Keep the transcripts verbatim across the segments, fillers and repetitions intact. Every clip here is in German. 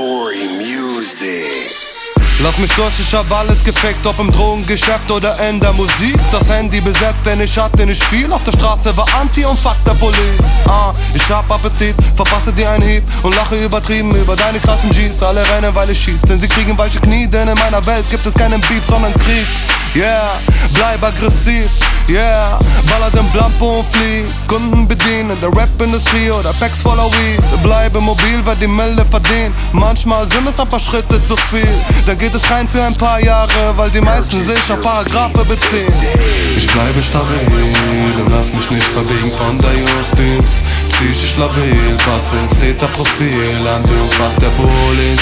Story Music. Lass mich durch, ich hab alles gefickt, ob im Drogengeschäft oder in der Musik. Das Handy besetzt, denn ich hatte nicht viel. Auf der Straße war Anti und fuck der Police. Ah, ich hab Appetit, verpasse dir einen Hieb und lache übertrieben über deine krassen G's. Alle rennen, weil ich schieß, denn sie kriegen weiche Knie. Denn in meiner Welt gibt es keinen Beef, sondern Krieg. Yeah, bleib aggressiv, yeah, baller den Blampo und flieh. Kunden bedienen, der Rap-Industrie oder Packs voller Weed. Bleibe mobil, wer die Mille verdient. Manchmal sind es ein paar Schritte zu viel. Dann geht es rein für ein paar Jahre, weil die meisten sich auf Paragraphe beziehen. Ich bleibe stabil und lass mich nicht verbiegen von der Justiz. Psychisch labil, passe ins Täterprofil. Anti und fuck der Police.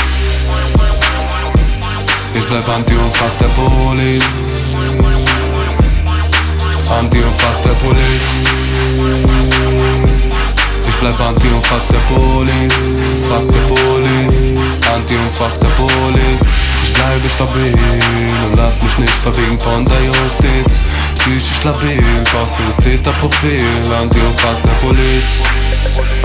Ich bleib Anti und fuck der Police. Anti und fuck der Police. Ich bleib Anti und fuck der Police. Fuck der Police. Anti und fuck der Police. Ich bleibe stabil und lass mich nicht verbiegen von der Justiz. Psychisch labil, passe ins Täterprofil. Anti und fuck der Police.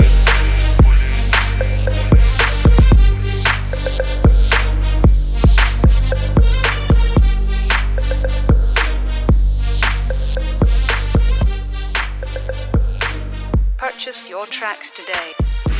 Purchase your tracks today.